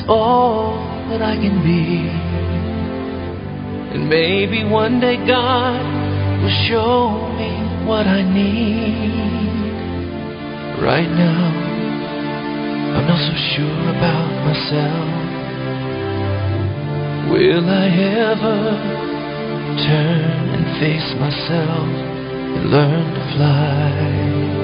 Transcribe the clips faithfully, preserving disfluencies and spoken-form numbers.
all that I can be. And maybe one day God will show me what I need. Right now, I'm not so sure about myself. Will I ever turn and face myself and learn to fly?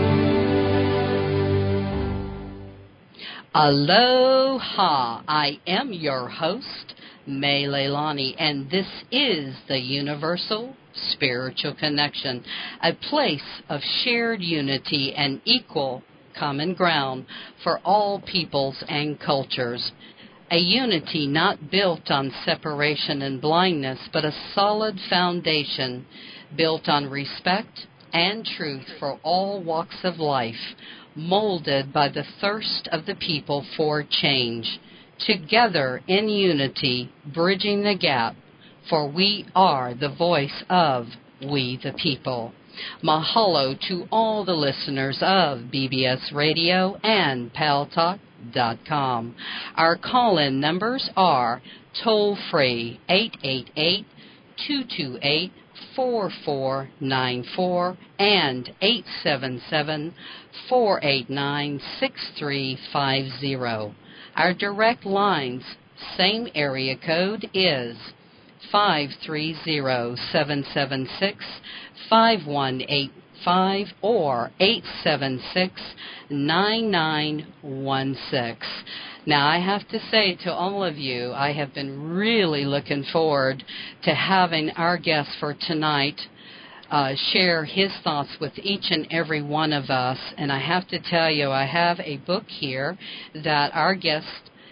Aloha, I am your host, May Leilani, and this is the Universal Spiritual Connection, a place of shared unity and equal common ground for all peoples and cultures. A unity not built on separation and blindness, but a solid foundation built on respect and truth for all walks of life, molded by the thirst of the people for change. Together in unity, bridging the gap, for we are the voice of we the people. Mahalo to all the listeners of B B S Radio and Pal Talk dot com. Our call-in numbers are toll-free eight eight eight, two two eight, four four nine four and eight seven seven, four eight nine, six three five zero. Our direct lines, same area code, is five three zero, seven seven six, five one eight five or eight seven six, nine nine one six. Now, I have to say to all of you, I have been really looking forward to having our guest for tonight uh, share his thoughts with each and every one of us. And I have to tell you, I have a book here that our guest,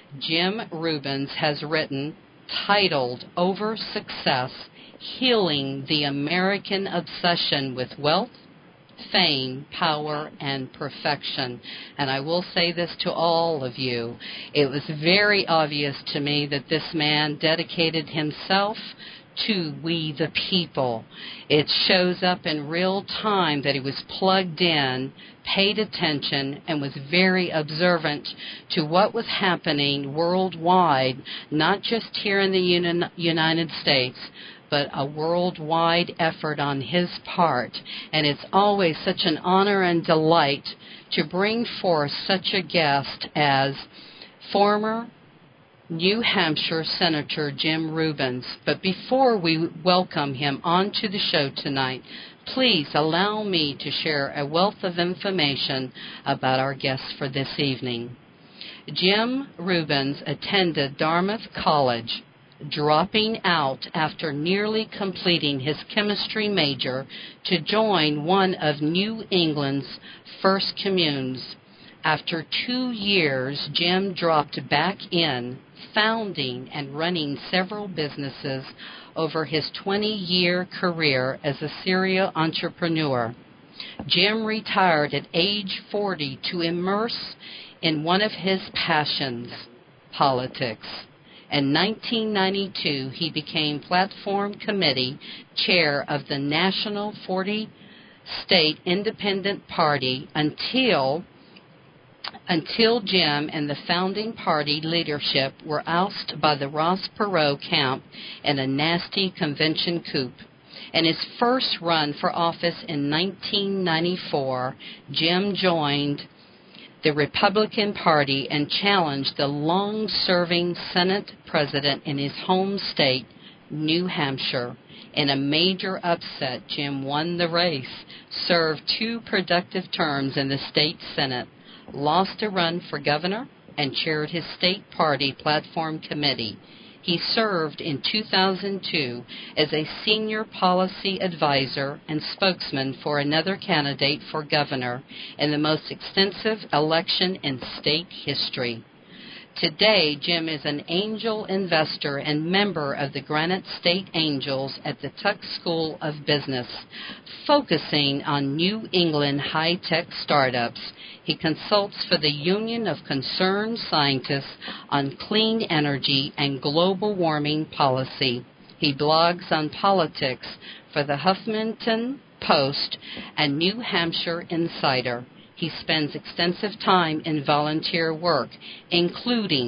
Jim Rubens, has written titled Over Success, Healing the American Obsession with Wealth, Fame, Power, and Perfection. And I will say this to all of you. It was very obvious to me that this man dedicated himself to we the people. It shows up in real time that he was plugged in, paid attention, and was very observant to what was happening worldwide, not just here in the Uni- United States, but a worldwide effort on his part. And it's always such an honor and delight to bring forth such a guest as former New Hampshire Senator Jim Rubens. But before we welcome him onto the show tonight, please allow me to share a wealth of information about our guest for this evening. Jim Rubens attended Dartmouth College, dropping out after nearly completing his chemistry major to join one of New England's first communes. After two years, Jim dropped back in, founding and running several businesses over his twenty-year career as a serial entrepreneur. Jim retired at age forty to immerse in one of his passions, politics. In nineteen ninety-two, he became Platform Committee Chair of the National forty-State Independent Party until until Jim and the founding party leadership were ousted by the Ross Perot camp in a nasty convention coup. In his first run for office in nineteen ninety-four, Jim joined the Republican Party and challenged the long-serving Senate president in his home state, New Hampshire. In a major upset, Jim won the race, served two productive terms in the state Senate, lost a run for governor, and chaired his state party platform committee. He served in two thousand two as a senior policy advisor and spokesman for another candidate for governor in the most extensive election in state history. Today, Jim is an angel investor and member of the Granite State Angels at the Tuck School of Business, focusing on New England high-tech startups. He consults for the Union of Concerned Scientists on clean energy and global warming policy. He blogs on politics for the Huffington Post and New Hampshire Insider. He spends extensive time in volunteer work, including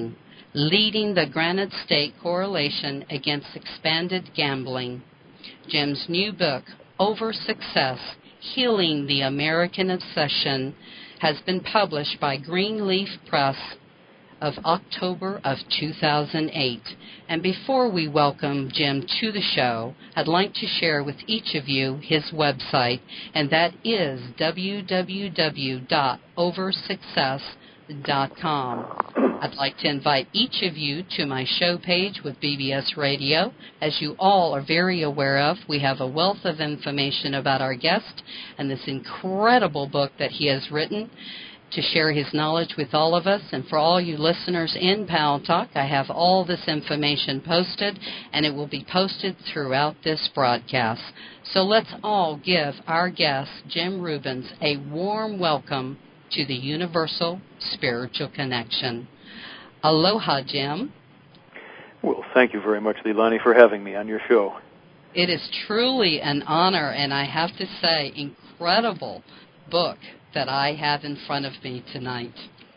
Leading the Granite State Coalition Against Expanded Gambling. Jim's new book, Over Success, Healing the American Obsession, has been published by Greenleaf Press of October of two thousand eight. And before we welcome Jim to the show, I'd like to share with each of you his website, and that is w w w dot over success dot com. I'd like to invite each of you to my show page with B B S Radio. As you all are very aware of, we have a wealth of information about our guest and this incredible book that he has written to share his knowledge with all of us. And for all you listeners in Pal Talk, I have all this information posted, and it will be posted throughout this broadcast. So let's all give our guest, Jim Rubens, a warm welcome to the Universal Spiritual Connection. Aloha, Jim. Well, thank you very much, Leilani, for having me on your show. It is truly an honor, and I have to say, incredible book that I have in front of me tonight.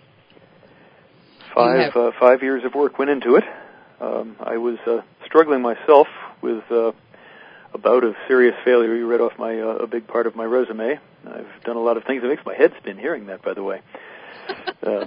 Five have... uh, five years of work went into it. Um, I was uh, struggling myself with uh, a bout of serious failure. You read off my uh, a big part of my resume. I've done a lot of things. It makes my head spin hearing that, by the way. uh,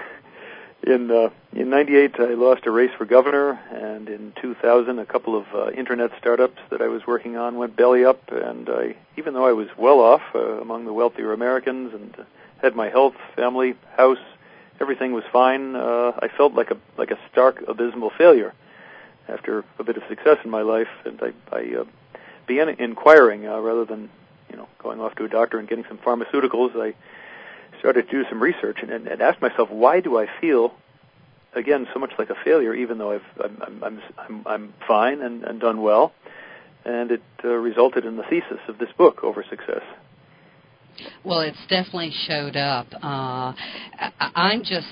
in uh, in ninety-eight, I lost a race for governor, and in two thousand, a couple of uh, internet startups that I was working on went belly up, and I, even though I was well off uh, among the wealthier Americans and uh, had my health, family, house, everything was fine, uh, I felt like a like a stark, abysmal failure after a bit of success in my life, and I, I uh, began inquiring uh, rather than you know going off to a doctor and getting some pharmaceuticals. I started to do some research and, and, and asked myself, why do I feel, again, so much like a failure, even though I've, I'm, I'm, I'm, I'm fine and, and done well? And it uh, resulted in the thesis of this book, Over Success. Well, it's definitely showed up. Uh, I, I'm just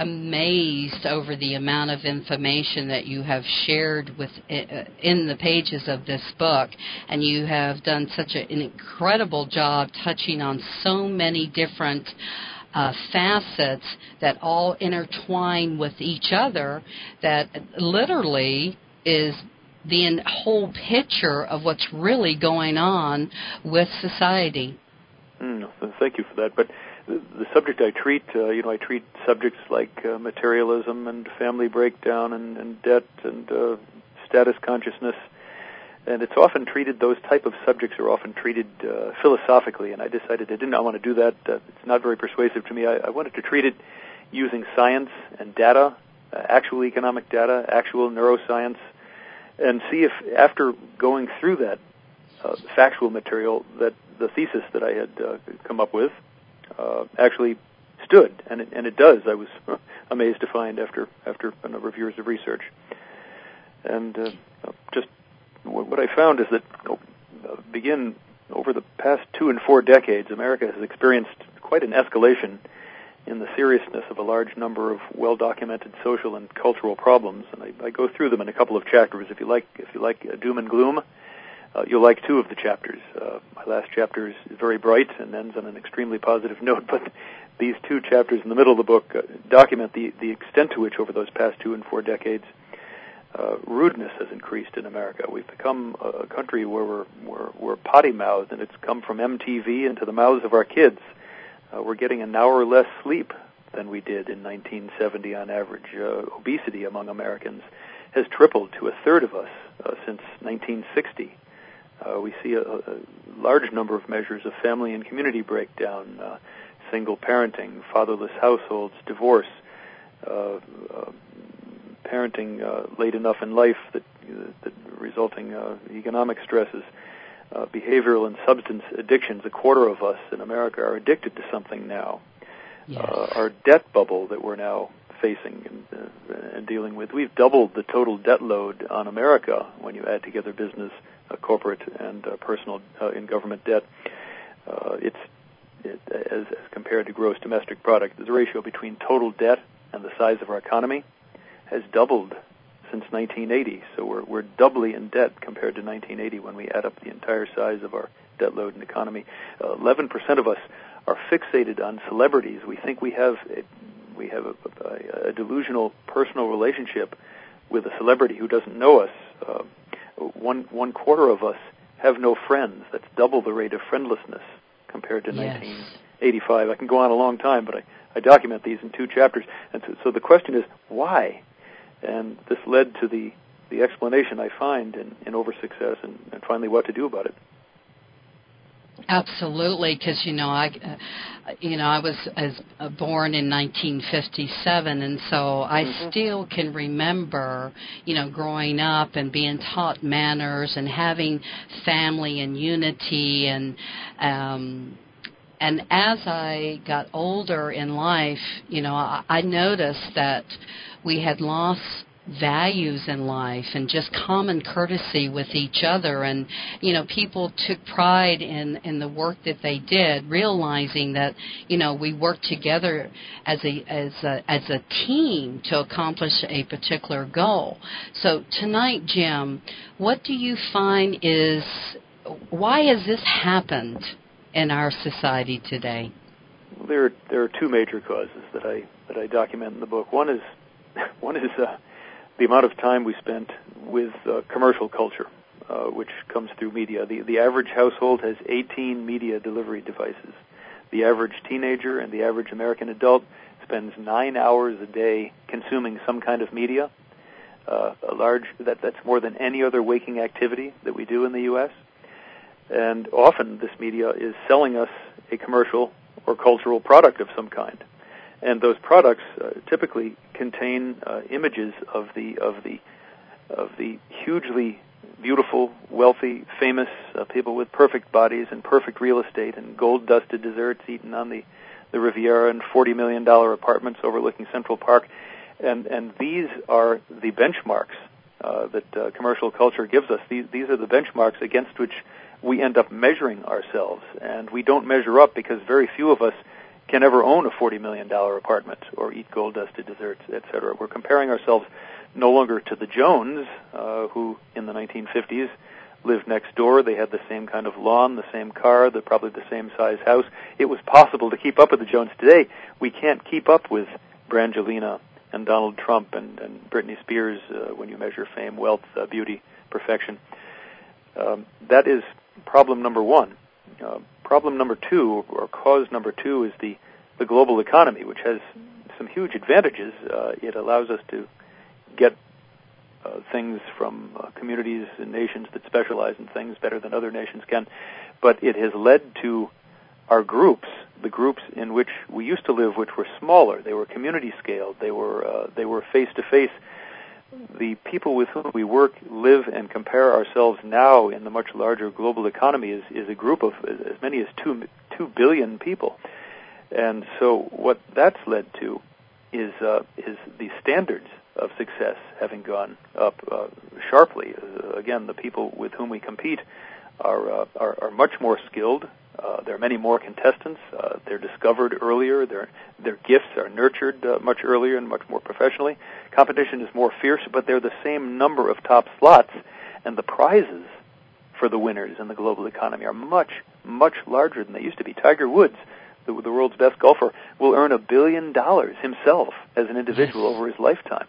amazed over the amount of information that you have shared with in the pages of this book, and you have done such a, an incredible job touching on so many different uh, facets that all intertwine with each other, that literally is the whole picture of what's really going on with society. Mm, thank you for that. But the, the subject I treat, uh, you know, I treat subjects like uh, materialism and family breakdown and, and debt and uh, status consciousness, and it's often treated, those type of subjects are often treated uh, philosophically, and I decided I did not want to do that. Uh, it's not very persuasive to me. I, I wanted to treat it using science and data, uh, actual economic data, actual neuroscience, and see if, after going through that uh, factual material, that the thesis that I had uh, come up with uh, actually stood, and it, and it does. I was amazed to find after after a number of years of research. And uh, just what I found is that uh, begin over the past two and four decades, America has experienced quite an escalation in the seriousness of a large number of well-documented social and cultural problems, and I, I go through them in a couple of chapters. If you like, if you like uh, doom and gloom, Uh, you'll like two of the chapters. Uh, my last chapter is very bright and ends on an extremely positive note, but these two chapters in the middle of the book uh, document the, the extent to which over those past two and four decades uh, rudeness has increased in America. We've become a country where we're, we're, we're potty-mouthed, and it's come from M T V into the mouths of our kids. Uh, we're getting an hour less sleep than we did in nineteen seventy on average. Uh, obesity among Americans has tripled to a third of us uh, since nineteen sixty. Uh, we see a, a large number of measures of family and community breakdown, uh, single parenting, fatherless households, divorce, uh, uh, parenting uh, late enough in life that, uh, that resulting uh, economic stresses, uh, behavioral and substance addictions. A quarter of us in America are addicted to something now. Yes. Uh, our debt bubble that we're now facing and, uh, and dealing with, we've doubled the total debt load on America when you add together business, uh, corporate, and uh, personal uh, in government debt. Uh, it's it, as, as compared to gross domestic product, the ratio between total debt and the size of our economy has doubled since nineteen eighty. So we're we're doubly in debt compared to nineteen eighty when we add up the entire size of our debt load and economy. Uh, eleven percent of us are fixated on celebrities. We think we have we have a, a, a delusional personal relationship with a celebrity who doesn't know us. Uh, one one quarter of us have no friends. That's double the rate of friendlessness compared to yes. nineteen eighty-five. I can go on a long time, but I, I document these in two chapters. And so, so the question is, why? And this led to the, the explanation I find in, in Oversuccess and, and finally what to do about it. Absolutely, because you know I, uh, you know I was as uh, born in nineteen fifty-seven, and so I mm-hmm. still can remember, you know, growing up and being taught manners and having family and unity, and um, and as I got older in life, you know, I, I noticed that we had lost values in life and just common courtesy with each other, and you know people took pride in in the work that they did, realizing that you know we worked together as a as a as a team to accomplish a particular goal. So tonight, Jim, what do you find is why has this happened in our society today? Well, there are, there are two major causes that I that I document in the book. One is one is uh, the amount of time we spent with uh, commercial culture, uh, which comes through media. The, the average household has eighteen media delivery devices. The average teenager and the average American adult spends nine hours a day consuming some kind of media. Uh, a large that that's more than any other waking activity that we do in the U S. And often this media is selling us a commercial or cultural product of some kind. And those products uh, typically contain uh, images of the of the of the hugely beautiful, wealthy, famous uh, people with perfect bodies and perfect real estate and gold-dusted desserts eaten on the, the Riviera and forty million dollars apartments overlooking Central Park. And and these are the benchmarks uh, that uh, commercial culture gives us. These these are the benchmarks against which we end up measuring ourselves, and we don't measure up because very few of us can ever own a forty million dollars apartment or eat gold-dusted desserts, et cetera. We're comparing ourselves no longer to the Jones, uh, who in the nineteen fifties lived next door. They had the same kind of lawn, the same car, the, probably the same size house. It was possible to keep up with the Jones. Today, we can't keep up with Brangelina and Donald Trump and, and Britney Spears uh, when you measure fame, wealth, uh, beauty, perfection. Um, that is problem number one. Uh, problem number two, or cause number two, is the, the global economy, which has some huge advantages. Uh, it allows us to get uh, things from uh, communities and nations that specialize in things better than other nations can. But it has led to our groups, the groups in which we used to live, which were smaller. They were community scaled. They were uh, they were face to face. The people with whom we work, live, and compare ourselves now in the much larger global economy is, is a group of as many as two two billion people, and so what that's led to is uh, is the standards of success having gone up uh, sharply. Uh, again, the people with whom we compete are uh, are, are much more skilled. Uh, there are many more contestants. Uh, they're discovered earlier. Their their gifts are nurtured uh, much earlier and much more professionally. Competition is more fierce, but they're the same number of top slots, and the prizes for the winners in the global economy are much, much larger than they used to be. Tiger Woods, the, the world's best golfer, will earn a billion dollars himself as an individual over his lifetime.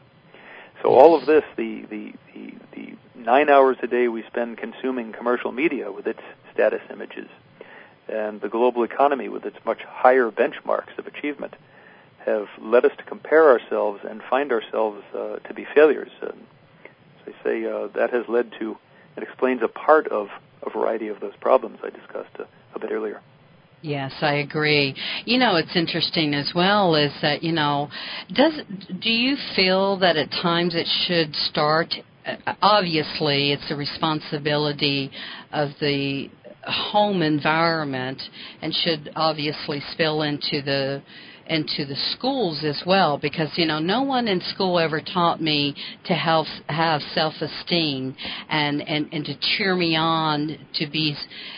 So all of this, the, the, the, the nine hours a day we spend consuming commercial media with its status images, and the global economy with its much higher benchmarks of achievement, have led us to compare ourselves and find ourselves uh, to be failures. Uh, as I say, uh, that has led to, it explains a part of a variety of those problems I discussed a, a bit earlier. Yes, I agree. You know, it's interesting as well is that, you know, does do you feel that at times it should start, obviously it's the responsibility of the home environment and should obviously spill into the into the schools as well, because you know no one in school ever taught me to have have self-esteem and and and to cheer me on to be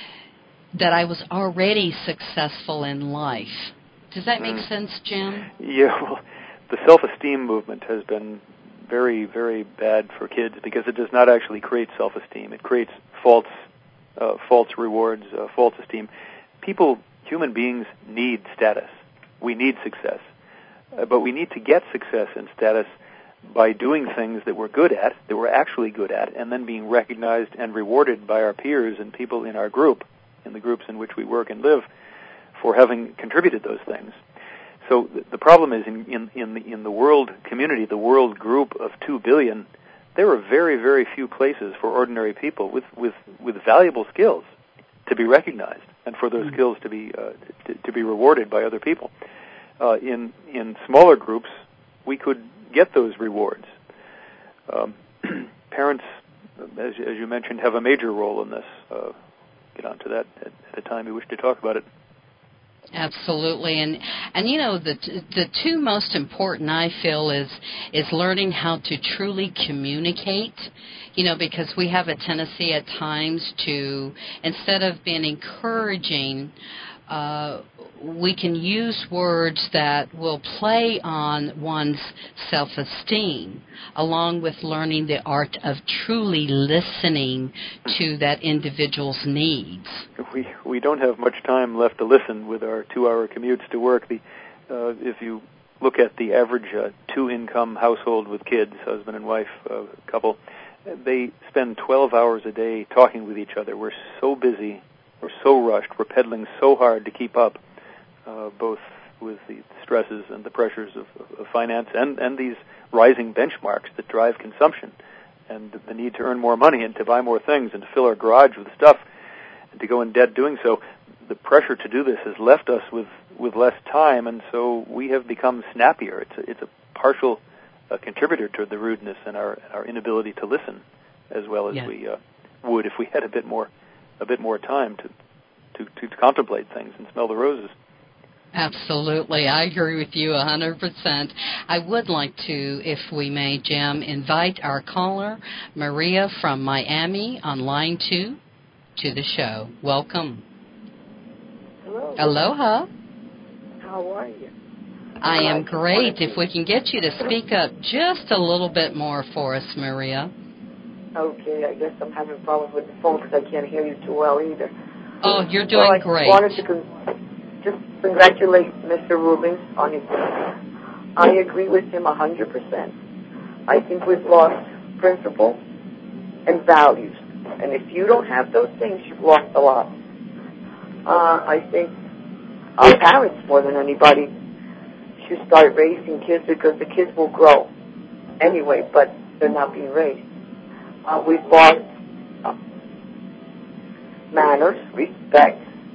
that I was already successful in life. Does that make mm. sense, Jim? Yeah, well, the self-esteem movement has been very, very bad for kids because it does not actually create self-esteem. It creates false Uh, false rewards, uh, false esteem. People, human beings, need status. We need success. uh, but we need to get success and status by doing things that we're good at, that we're actually good at, and then being recognized and rewarded by our peers and people in our group, in the groups in which we work and live, for having contributed those things. So the problem is in, in, in, the, in the world community, the world group of two billion, there are very, very few places for ordinary people with, with, with valuable skills to be recognized and for those skills to be uh, to, to be rewarded by other people. Uh, in in smaller groups, we could get those rewards. Um, parents, as, as you mentioned, have a major role in this. Uh, get onto that at, at a time you wish to talk about it. Absolutely, and and you know the the two most important I feel is is learning how to truly communicate. You know, because we have a tendency at times to, instead of being encouraging, uh, we can use words that will play on one's self-esteem, along with learning the art of truly listening to that individual's needs. We we don't have much time left to listen with our two-hour commutes to work. The uh, if you look at the average uh, two-income household with kids, husband and wife, uh, couple, they spend twelve hours a day talking with each other. We're so busy, we're so rushed, we're pedaling so hard to keep up, uh, both with the stresses and the pressures of, of finance and, and these rising benchmarks that drive consumption and the need to earn more money and to buy more things and to fill our garage with stuff and to go in debt doing so. The pressure to do this has left us with, with less time, and so we have become snappier. It's a, it's a partial a contributor to the rudeness and our our inability to listen as well as yeah. we uh, would if we had a bit more a bit more time to, to to contemplate things and smell the roses. Absolutely, I agree with you one hundred percent. I would like to, if we may, Jim, invite our caller, Maria from Miami, on line two, to the show. Welcome. Hello. Aloha. How are you? I am great. If we can get you to speak up just a little bit more for us, Maria. Okay, I guess I'm having problems with the phone because I can't hear you too well either. Oh, you're doing well, I great. I wanted to con- just congratulate Mister Rubin on his book. I agree with him one hundred percent. I think we've lost principle and values. And if you don't have those things, you've lost a lot. Uh, I think our parents, more than anybody, should start raising kids because the kids will grow anyway, but they're not being raised. Uh, we've lost uh, manners, respect,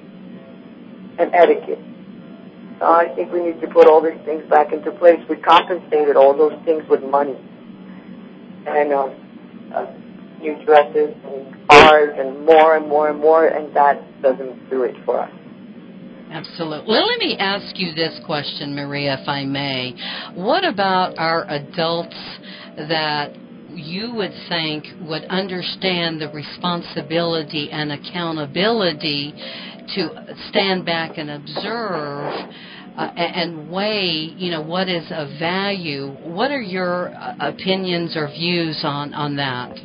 and etiquette. Uh, I think we need to put all these things back into place. We compensated all those things with money and uh, uh, new dresses and cars and more and more and more, and that doesn't do it for us. Absolutely. Well, let me ask you this question, Maria, if I may. What about our adults that you would think would understand the responsibility and accountability to stand back and observe uh, and weigh, you know, what is of value? What are your uh, opinions or views on, on that?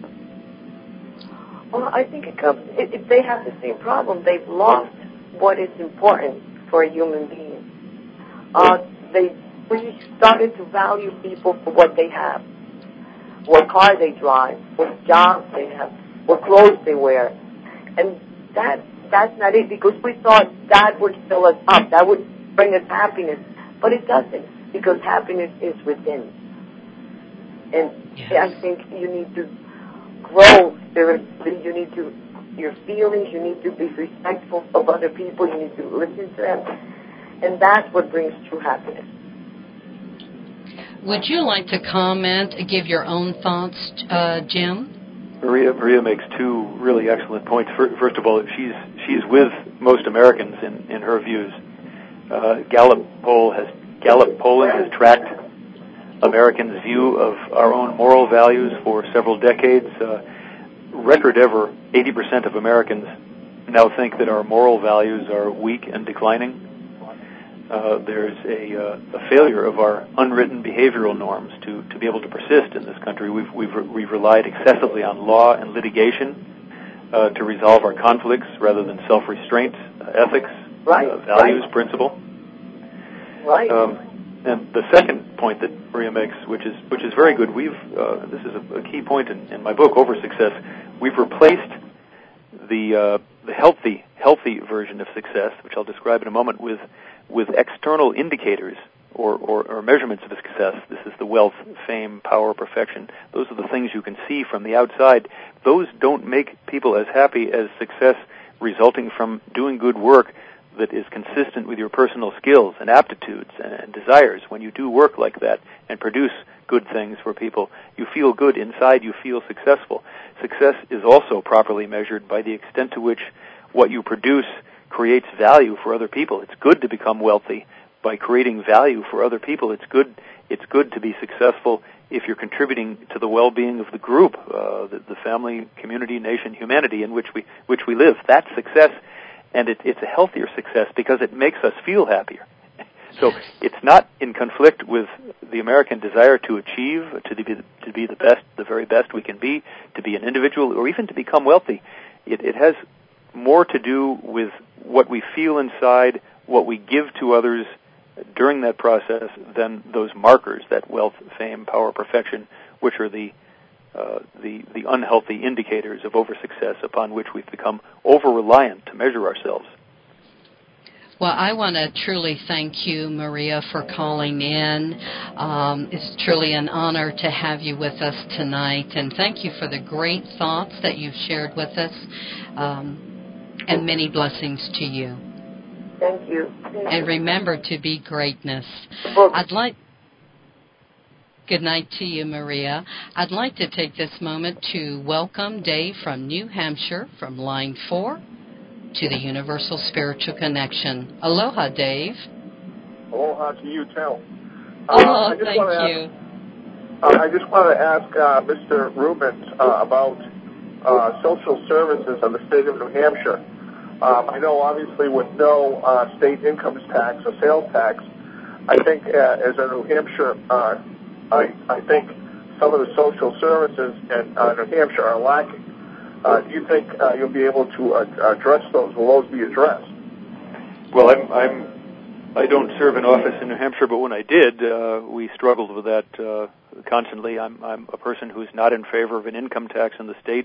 Well, I think it comes, if they have the same problem, they've lost what is important for a human being. Uh, they we started to value people for what they have, what car they drive, what jobs they have, what clothes they wear, and that that's not it, because we thought that would fill us up, that would bring us happiness, but it doesn't, because happiness is within. And yes. I think you need to grow spiritually. You need to your feelings, you need to be respectful of other people, you need to listen to them, and that's what brings true happiness. Would you like to comment, give your own thoughts, uh, Jim? Maria Maria makes two really excellent points. First of all, she's she's with most Americans in, in her views. Uh, Gallup poll has Gallup polling has tracked Americans' view of our own moral values for several decades. Uh, record ever, eighty percent of Americans now think that our moral values are weak and declining. Uh, there's a, uh, a failure of our unwritten behavioral norms to, to be able to persist in this country. We've we've, re- we've relied excessively on law and litigation uh, to resolve our conflicts rather than self-restraint, uh, ethics, right, uh, values, right. principle. Right. Um, and the second point that Maria makes, which is which is very good, we've uh, this is a, a key point in, in my book, Over Success. We've replaced the uh, the healthy healthy version of success, which I'll describe in a moment, with with external indicators or, or, or measurements of success. This is the wealth, fame, power, perfection. Those are the things you can see from the outside. Those don't make people as happy as success resulting from doing good work that is consistent with your personal skills and aptitudes and, and desires. When you do work like that and produce good things for people, you feel good inside, you feel successful. Success is also properly measured by the extent to which what you produce creates value for other people. It's good to become wealthy by creating value for other people. It's good it's good to be successful if you're contributing to the well-being of the group, uh, the, the family, community, nation, humanity in which we which we live. That's success, and it, it's a healthier success because it makes us feel happier. So it's not in conflict with the American desire to achieve, to be to be the best, the very best we can be, to be an individual, or even to become wealthy. It, it has more to do with what we feel inside, what we give to others during that process, than those markers, that wealth, fame, power, perfection, which are the uh, the the unhealthy indicators of over-success upon which we've become over-reliant to measure ourselves. Well, I want to truly thank you, Maria, for calling in. Um, it's truly an honor to have you with us tonight, and thank you for the great thoughts that you've shared with us, um, and many blessings to you. Thank you. And remember to be greatness. I'd like... Good night to you, Maria. I'd like to take this moment to welcome Dave from New Hampshire, from line four, to the Universal Spiritual Connection. Aloha, Dave. Aloha to you, too. Uh, oh, I thank you. Ask, uh, I just want to ask uh, Mister Rubin uh, about uh, social services in the state of New Hampshire. Um, I know, obviously, with no uh, state income tax or sales tax, I think uh, as a New Hampshire, uh, I, I think some of the social services in uh, New Hampshire are lacking. Uh, do you think uh, you'll be able to uh, address those? Will those be addressed? Well, I'm, I'm, I don't serve in office in New Hampshire, but when I did, uh, we struggled with that uh, constantly. I'm, I'm a person who's not in favor of an income tax in the state,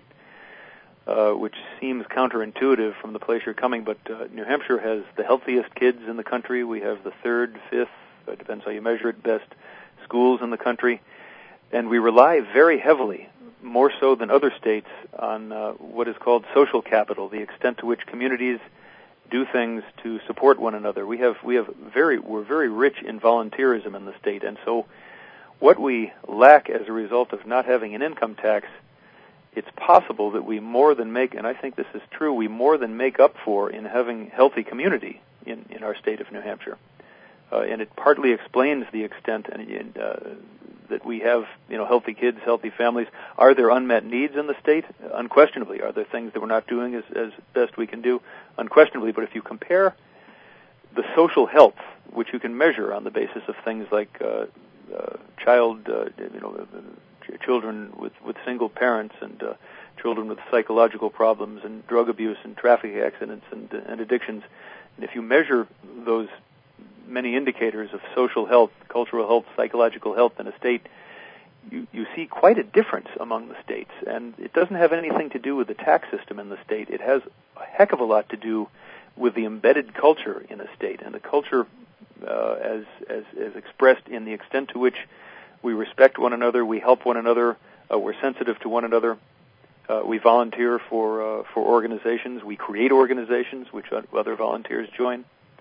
uh, which seems counterintuitive from the place you're coming, but uh, New Hampshire has the healthiest kids in the country. We have the third, fifth, uh, depends how you measure it, best schools in the country, and we rely very heavily, more so than other states, on uh, what is called social capital, the extent to which communities do things to support one another. We have we have very we're very rich in volunteerism in the state, and so what we lack as a result of not having an income tax, it's possible that we more than make, and I think this is true, we more than make up for in having healthy community in, in our state of New Hampshire. Uh, and it partly explains the extent and, uh, that we have, you know, healthy kids, healthy families. Are there unmet needs in the state? Unquestionably. Are there things that we're not doing as, as best we can do? Unquestionably. But if you compare the social health, which you can measure on the basis of things like uh, uh, child, uh, you know, uh, children with, with single parents and uh, children with psychological problems and drug abuse and traffic accidents and, uh, and addictions, and if you measure those many indicators of social health, cultural health, psychological health in a state, you, you see quite a difference among the states. And it doesn't have anything to do with the tax system in the state. It has a heck of a lot to do with the embedded culture in a state, and the culture uh, as, as, as expressed in the extent to which we respect one another, we help one another, uh, we're sensitive to one another, uh, we volunteer for, uh, for organizations, we create organizations which other volunteers join.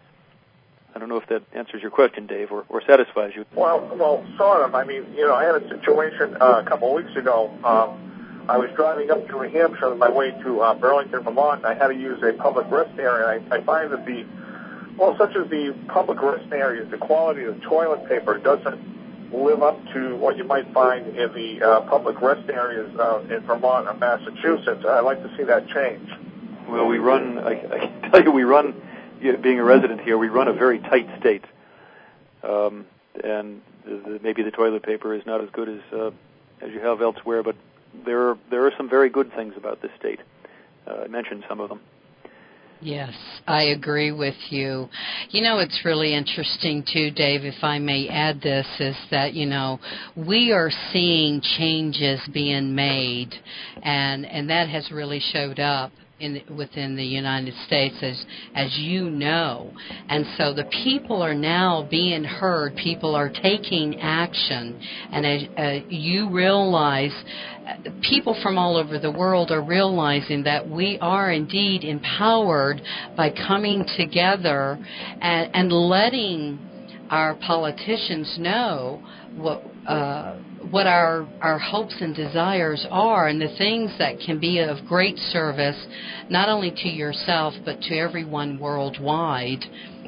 I don't know if that answers your question, Dave, or, or satisfies you. Well, well, sort of. I mean, you know, I had a situation uh, a couple of weeks ago. Um, I was driving up to New Hampshire on my way to uh, Burlington, Vermont, and I had to use a public rest area. I, I find that the, well, such as the public rest areas, the quality of the toilet paper doesn't live up to what you might find in the uh, public rest areas uh, in Vermont or Massachusetts. I'd like to see that change. Well, we run, I, I can tell you, we run, being a resident here, we run a very tight state, um, and the, the, maybe the toilet paper is not as good as uh, as you have elsewhere, but there are, there are some very good things about this state. Uh, I mentioned some of them. Yes, I agree with you. You know, it's really interesting, too, Dave, if I may add this, is that, you know, we are seeing changes being made, and, and that has really showed up in within the United States, as as you know. And so the people are now being heard. People are taking action. And as uh, you realize, uh, people from all over the world are realizing that we are indeed empowered by coming together and, and letting our politicians know what uh, what our our hopes and desires are, and the things that can be of great service, not only to yourself but to everyone worldwide.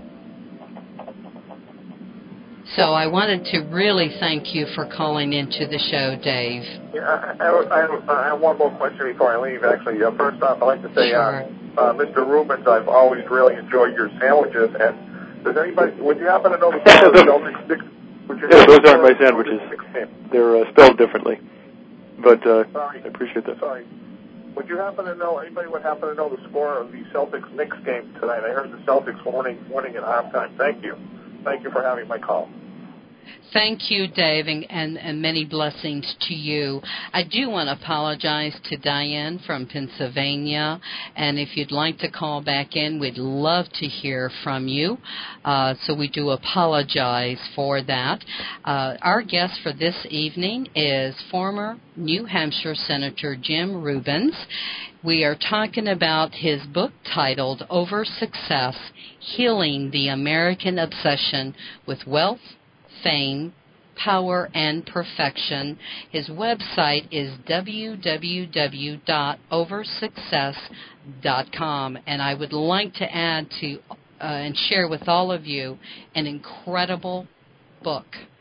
So I wanted to really thank you for calling into the show, Dave. Yeah, I, I, I, I have one more question before I leave, actually. Uh, first off, I'd like to say, sure. uh, uh, Mister Rubens, I've always really enjoyed your sandwiches. And does anybody, would you happen to know the Celtics Knicks? Yeah, those aren't my sandwiches. They're uh, spelled differently. But uh, Sorry. I appreciate that. Sorry. Would you happen to know, anybody would happen to know the score of the Celtics-Knicks game tonight? I heard the Celtics winning, winning at halftime. Thank you. Thank you for having my call. Thank you, Dave, and, and, and many blessings to you. I do want to apologize to Diane from Pennsylvania, and if you'd like to call back in, we'd love to hear from you. Uh, so we do apologize for that. Uh, our guest for this evening is former New Hampshire Senator Jim Rubens. We are talking about his book titled Over Success, Healing the American Obsession with Wealth, Fame, Power, and Perfection. His website is w w w dot over success dot com, and I would like to add to uh, and share with all of you an incredible book.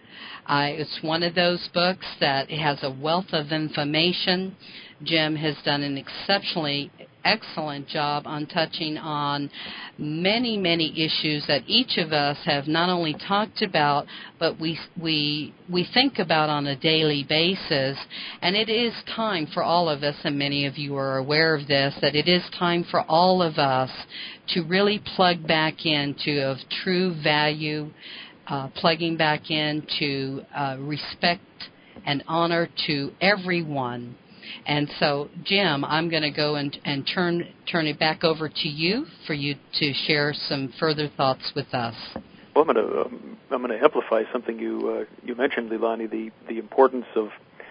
Uh, it's one of those books that has a wealth of information. Jim has done an exceptionally excellent job on touching on many, many issues that each of us have not only talked about, but we we we think about on a daily basis. And it is time for all of us, and many of you are aware of this, that it is time for all of us to really plug back into of true value, uh, plugging back into uh, respect and honor to everyone. And so, Jim, I'm going to go and, and turn turn it back over to you for you to share some further thoughts with us. Well, I'm going to um, I'm going to amplify something you uh, you mentioned, Leilani, the the importance of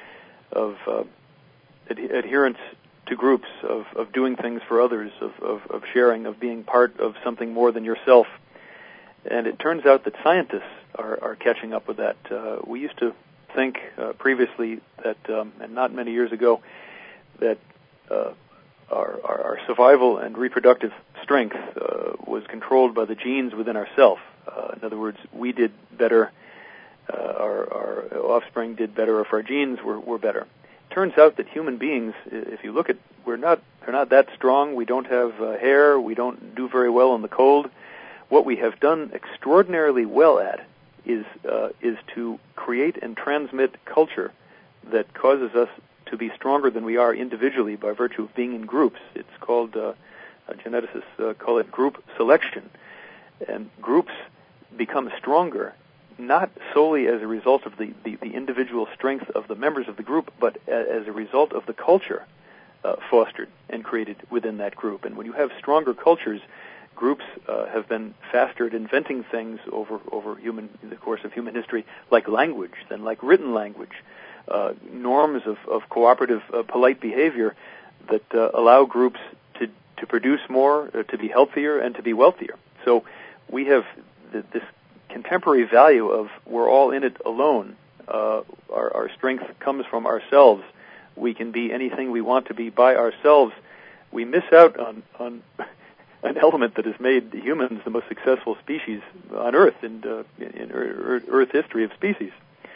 of uh, ad- adherence to groups, of, of doing things for others, of, of, of sharing, of being part of something more than yourself. And it turns out that scientists are, are catching up with that. Uh, we used to think uh, previously that, um, and not many years ago, that uh, our, our, our survival and reproductive strength uh, was controlled by the genes within ourselves. Uh, in other words, we did better, uh, our, our offspring did better, if our genes were, were better. Turns out that human beings, if you look at, we're not, they're not that strong. We don't have uh, hair. We don't do very well in the cold. What we have done extraordinarily well at is uh, is to create and transmit culture that causes us to be stronger than we are individually by virtue of being in groups. It's called, uh, geneticists uh, call it group selection. And groups become stronger not solely as a result of the, the, the individual strength of the members of the group, but as a result of the culture uh, fostered and created within that group. And when you have stronger cultures, groups uh, have been faster at inventing things over over human in the course of human history, like language, than like written language, uh, norms of, of cooperative, uh, polite behavior that uh, allow groups to to produce more, uh, to be healthier, and to be wealthier. So we have th- this contemporary value of we're all in it alone. Uh, our, our strength comes from ourselves. We can be anything we want to be by ourselves. We miss out on on an element that has made humans the most successful species on Earth and uh, in Earth history of species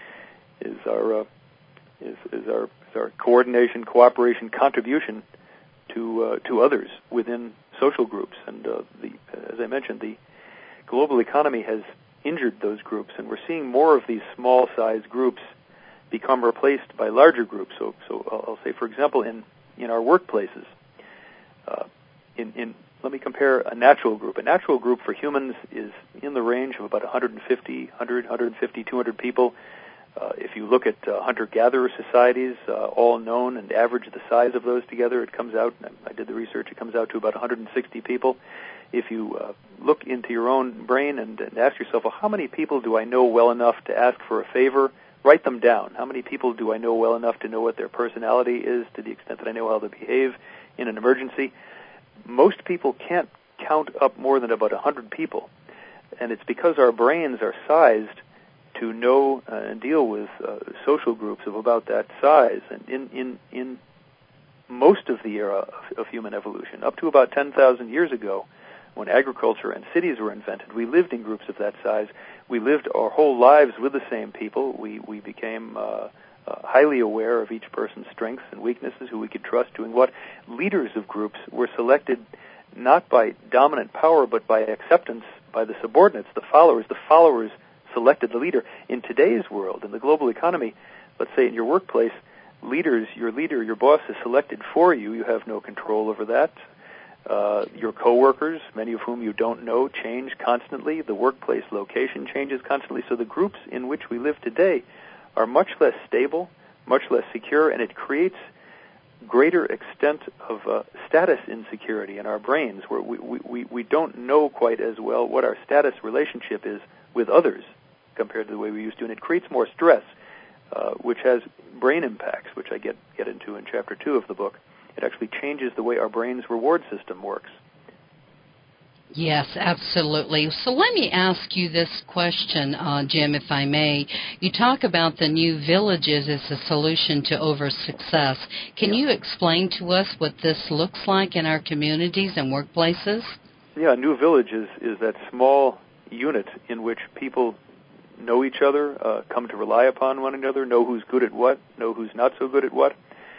is our uh, is, is our is our coordination, cooperation, contribution to uh, to others within social groups. And uh, the as I mentioned, the global economy has injured those groups, and we're seeing more of these small-sized groups become replaced by larger groups. So, so I'll say, for example, in in our workplaces, uh, in in let me compare a natural group. A natural group for humans is in the range of about one hundred fifty, one hundred, one hundred fifty, two hundred people. Uh, if you look at uh, hunter-gatherer societies, uh, all known, and average the size of those together, it comes out, I did the research, it comes out to about one hundred sixty people. If you uh, look into your own brain and, and ask yourself, well, how many people do I know well enough to ask for a favor? Write them down. How many people do I know well enough to know what their personality is to the extent that I know how to behave in an emergency? Most people can't count up more than about one hundred people. And it's because our brains are sized to know uh, and deal with uh, social groups of about that size. And in, in, in most of the era of, of human evolution, up to about ten thousand years ago, when agriculture and cities were invented, we lived in groups of that size. We lived our whole lives with the same people. We, we became uh, uh, highly aware of each person's strengths and weaknesses, who we could trust doing what. Leaders of groups were selected not by dominant power, but by acceptance by the subordinates, the followers. The followers selected the leader. In today's world, in the global economy, let's say in your workplace, leaders, your leader, your boss is selected for you. You have no control over that. Uh, your coworkers, many of whom you don't know, change constantly. The workplace location changes constantly. So the groups in which we live today are much less stable, much less secure, and it creates greater extent of uh, status insecurity in our brains, where we, we, we don't know quite as well what our status relationship is with others compared to the way we used to, and it creates more stress, uh, which has brain impacts, which I get, get into in chapter two of the book. It actually changes the way our brain's reward system works. Yes, absolutely. So let me ask you this question, uh, Jim, if I may. You talk about the new villages as a solution to over success. Can yeah. you explain to us what this looks like in our communities and workplaces? Yeah, new village is, is that small unit in which people know each other, uh, come to rely upon one another, know who's good at what, know who's not so good at what.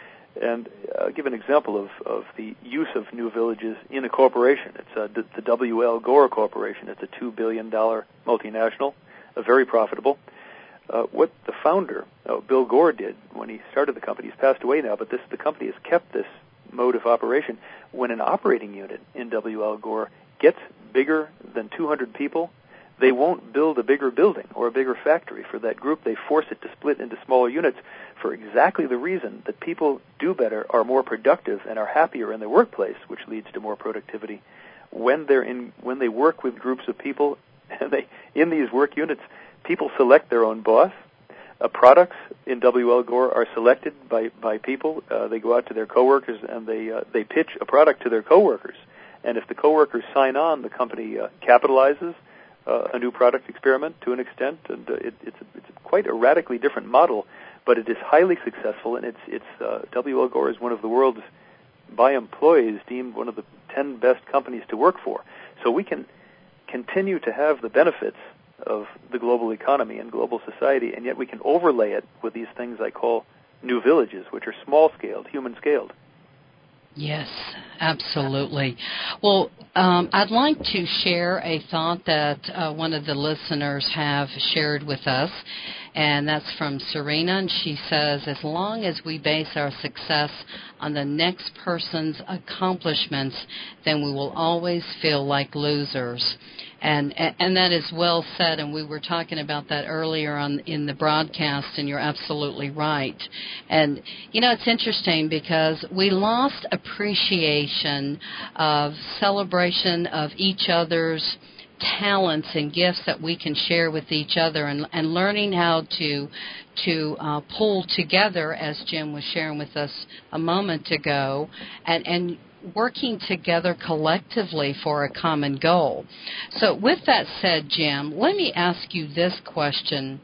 And I'll give an example of, of the use of new villages in a corporation. It's uh, the, the W L Gore Corporation. It's a two billion dollars multinational, uh, very profitable. Uh, what the founder, uh, Bill Gore, did when he started the company, he's passed away now, but this the company has kept this mode of operation. When an operating unit in W L Gore gets bigger than two hundred people, they won't build a bigger building or a bigger factory for that group. They force it to split into smaller units for exactly the reason that people do better, are more productive, and are happier in their workplace, which leads to more productivity. When they're in, when they work with groups of people, and they in these work units, people select their own boss. Uh, products in W L Gore are selected by by people. Uh, they go out to their coworkers and they uh, they pitch a product to their coworkers. And if the coworkers sign on, the company uh, capitalizes Uh, a new product experiment to an extent, and uh, it, it's, a, it's a quite a radically different model, but it is highly successful, and it's, it's uh, W L Gore is one of the world's, by employees, deemed one of the ten best companies to work for. So we can continue to have the benefits of the global economy and global society, and yet we can overlay it with these things I call new villages, which are small-scaled, human-scaled. Yes, absolutely. Well, um, I'd like to share a thought that uh, one of the listeners have shared with us, and that's from Serena, and she says, as long as we base our success on the next person's accomplishments, then we will always feel like losers. And, and that is well said, and we were talking about that earlier on in the broadcast, and you're absolutely right. And, you know, it's interesting because we lost appreciation of celebration of each other's talents and gifts that we can share with each other, and, and learning how to to uh, pull together, as Jim was sharing with us a moment ago, and, and working together collectively for a common goal. So with that said, Jim, let me ask you this question.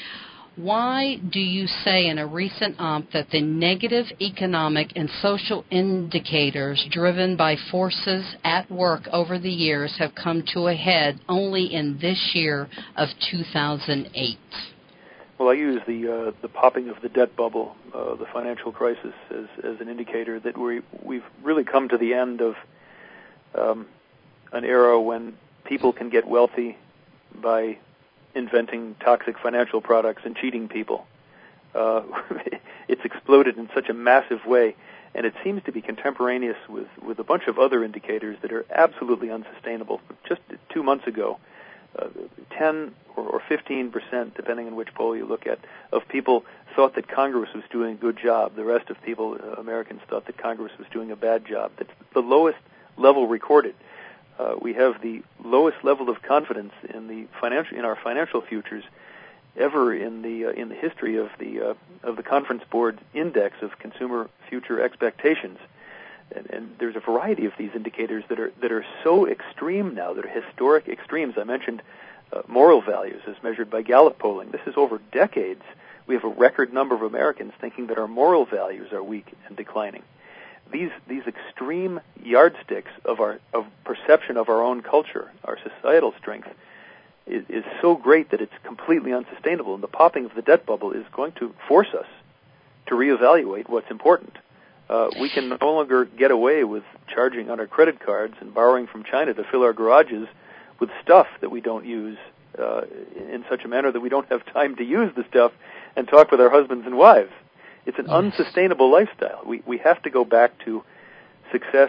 Why do you say in a recent op that the negative economic and social indicators driven by forces at work over the years have come to a head only in this year of two thousand eight? Well, I use the uh, the popping of the debt bubble, uh, the financial crisis, as, as an indicator that we we've really come to the end of um, an era when people can get wealthy by inventing toxic financial products and cheating people. Uh, it's exploded in such a massive way, And it seems to be contemporaneous with, with a bunch of other indicators that are absolutely unsustainable. Just two months ago, uh, ten or, or fifteen percent, depending on which poll you look at, of people thought that Congress was doing a good job. The rest of people, uh, Americans, thought that Congress was doing a bad job. That's the lowest level recorded. Uh, we have the lowest level of confidence in the financial in our financial futures ever in the uh, in the history of the uh, of the Conference Board Index of Consumer Future Expectations, and, and there's a variety of these indicators that are that are so extreme now, that are historic extremes. I mentioned uh, moral values as measured by Gallup polling. This is over decades. We have a record number of Americans thinking that our moral values are weak and declining. These these extreme yardsticks of our of perception of our own culture, our societal strength, is, is so great that it's completely unsustainable. And the popping of the debt bubble is going to force us to reevaluate what's important. Uh, we can no longer get away with charging on our credit cards and borrowing from China to fill our garages with stuff that we don't use uh, in such a manner that we don't have time to use the stuff and talk with our husbands and wives. It's an unsustainable lifestyle. We we have to go back to success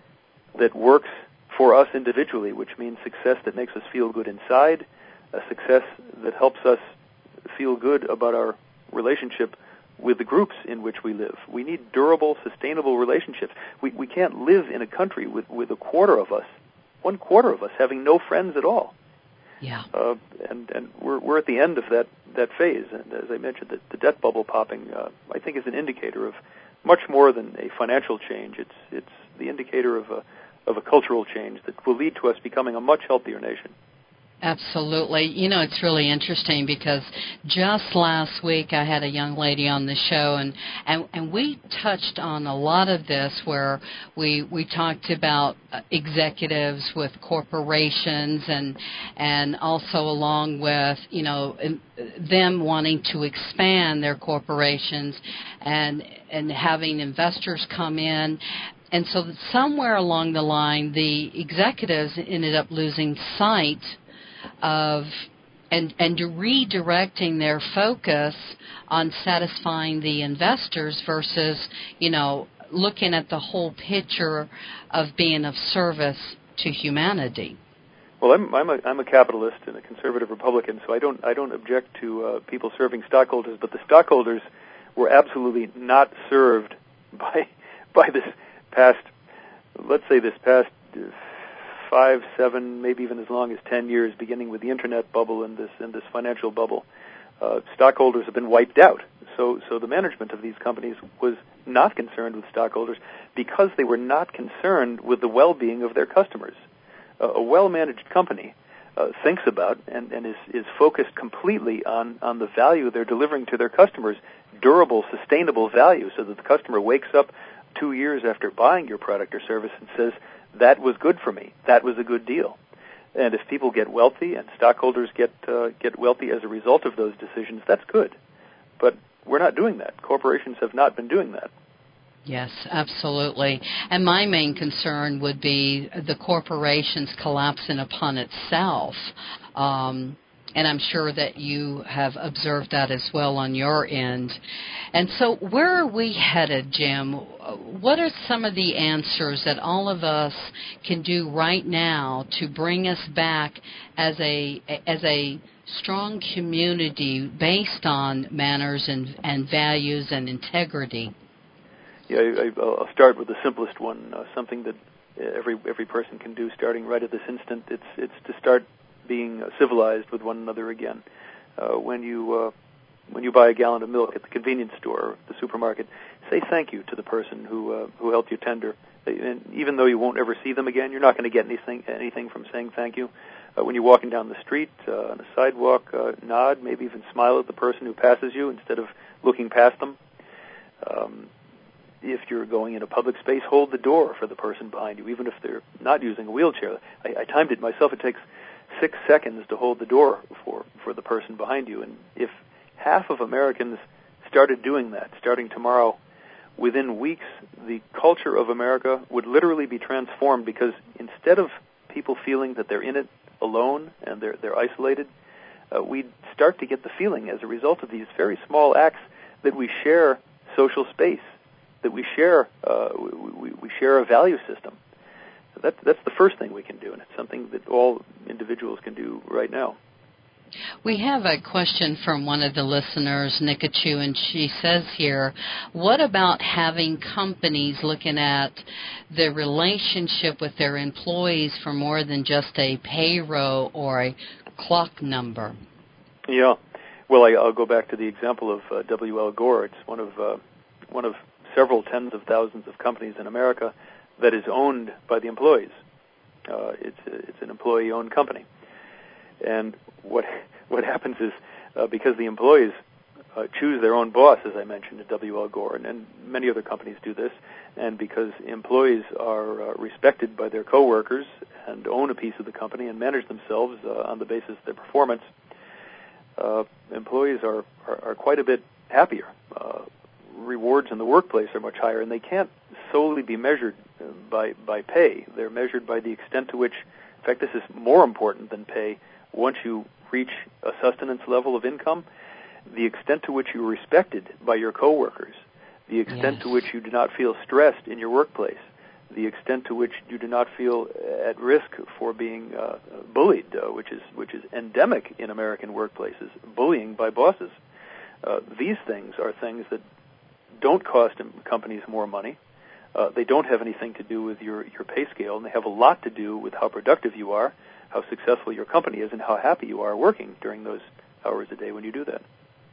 that works for us individually, which means success that makes us feel good inside, a success that helps us feel good about our relationship with the groups in which we live. We need durable, sustainable relationships. We we can't live in a country with, with a quarter of us, one quarter of us, having no friends at all. Yeah. Uh, and and we're we're at the end of that, that phase. And as I mentioned, the, the debt bubble popping, uh, I think, is an indicator of much more than a financial change. It's it's the indicator of a of a cultural change that will lead to us becoming a much healthier nation. Absolutely. You know, it's really interesting because just last week I had a young lady on the show, and, and, and we touched on a lot of this where we we talked about executives with corporations and and also along with, you know, them wanting to expand their corporations and and having investors come in. And so somewhere along the line, the executives ended up losing sight of and and redirecting their focus on satisfying the investors versus, you know, looking at the whole picture of being of service to humanity. Well, I'm I'm a I'm a capitalist and a conservative Republican, so I don't I don't object to uh, people serving stockholders, but the stockholders were absolutely not served by by this past, let's say this past five, seven, maybe even as long as ten years, beginning with the internet bubble and this and this financial bubble. Uh, stockholders have been wiped out. So, so the management of these companies was not concerned with stockholders because they were not concerned with the well-being of their customers. Uh, a well-managed company uh, thinks about and, and is, is focused completely on, on the value they're delivering to their customers, durable, sustainable value, so that the customer wakes up two years after buying your product or service and says, that was good for me. That was a good deal. And if people get wealthy and stockholders get uh, get wealthy as a result of those decisions, that's good. But we're not doing that. Corporations have not been doing that. Yes, absolutely. And my main concern would be the corporations collapsing upon itself. Um, and I'm sure that you have observed that as well on your end. And so where are we headed, Jim? What are some of the answers that all of us can do right now to bring us back as a as a strong community based on manners and, and values and integrity? Yeah, I, I'll start with the simplest one, uh, something that every every person can do starting right at this instant. It's it's to start being uh, civilized with one another again. Uh, when you uh, when you buy a gallon of milk at the convenience store or the supermarket, say thank you to the person who uh, who helped you tender. And even though you won't ever see them again, you're not going to get anything anything from saying thank you. Uh, when you're walking down the street, uh, on a sidewalk, uh, nod, maybe even smile at the person who passes you instead of looking past them. Um, if you're going in a public space, hold the door for the person behind you, even if they're not using a wheelchair. I, I timed it myself. It takes six seconds to hold the door for, for the person behind you. And if half of Americans started doing that, starting tomorrow, within weeks, the culture of America would literally be transformed, because instead of people feeling that they're in it alone and they're, they're isolated, uh, we'd start to get the feeling as a result of these very small acts that we share social space. that we share uh, we, we share a value system. So that, that's the first thing we can do, and it's something that all individuals can do right now. We have a question from one of the listeners, Nikachu, and she says here, what about having companies looking at the relationship with their employees for more than just a payroll or a clock number? Yeah. Well, I, I'll go back to the example of uh, W L Gore. It's one of uh, one of several tens of thousands of companies in America that is owned by the employees. Uh, it's a, it's an employee-owned company. And what what happens is uh, because the employees uh, choose their own boss, as I mentioned at W L Gore, and, and many other companies do this, and because employees are uh, respected by their coworkers and own a piece of the company and manage themselves uh, on the basis of their performance, uh, employees are, are, are quite a bit happier. Uh, rewards in the workplace are much higher, and they can't solely be measured by, by pay. They're measured by the extent to which, in fact, this is more important than pay. Once you reach a sustenance level of income, the extent to which you're respected by your coworkers, the extent yes. to which you do not feel stressed in your workplace, the extent to which you do not feel at risk for being uh, bullied, uh, which is which is endemic in American workplaces, bullying by bosses. Uh, these things are things that don't cost companies more money. Uh, they don't have anything to do with your, your pay scale, and they have a lot to do with how productive you are, how successful your company is, and how happy you are working during those hours a day when you do that.